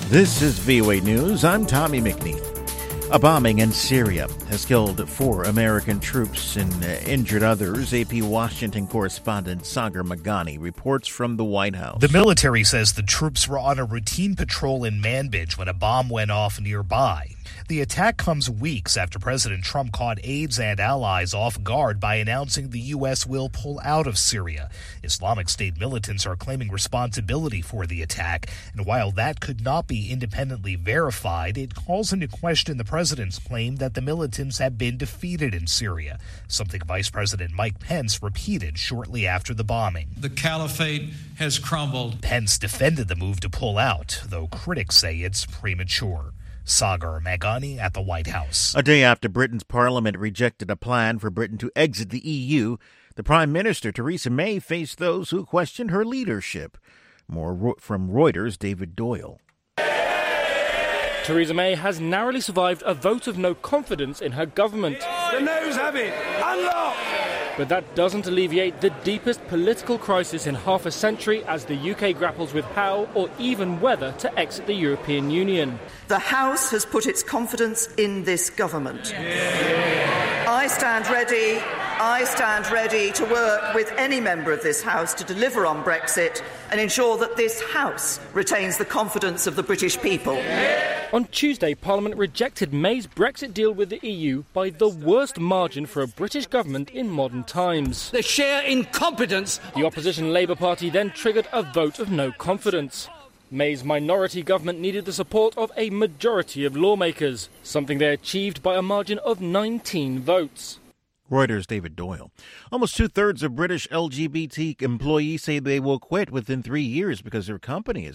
This is VOA News. I'm Tommy McNeith. A bombing in Syria has killed 4 American troops and injured others. AP Washington correspondent Sagar Meghani reports from the White House. The military says the troops were on a routine patrol in Manbij when a bomb went off nearby. The attack comes weeks after President Trump caught aides and allies off guard by announcing the U.S. will pull out of Syria. Islamic State militants are claiming responsibility for the attack, and while that could not be independently verified, it calls into question the president's claim that the militants have been defeated in Syria, something Vice President Mike Pence repeated shortly after the bombing. The caliphate has crumbled. Pence defended the move to pull out, though critics say it's premature. Sagar Meghani at the White House. A day after Britain's parliament rejected a plan for Britain to exit the EU, the Prime Minister, Theresa May, faced those who questioned her leadership. More from Reuters' David Doyle. Theresa May has narrowly survived a vote of no confidence in her government. The noes have it. Unlock! But that doesn't alleviate the deepest political crisis in half a century as the UK grapples with how or even whether to exit the European Union. The House has put its confidence in this government. I stand ready to work with any member of this House to deliver on Brexit and ensure that this House retains the confidence of the British people. On Tuesday, Parliament rejected May's Brexit deal with the EU by the worst margin for a British government in modern times. The sheer incompetence. The opposition Labour Party then triggered a vote of no confidence. May's minority government needed the support of a majority of lawmakers, something they achieved by a margin of 19 votes. Reuters' David Doyle. Almost 2/3 of British LGBT employees say they will quit within 3 years because their company is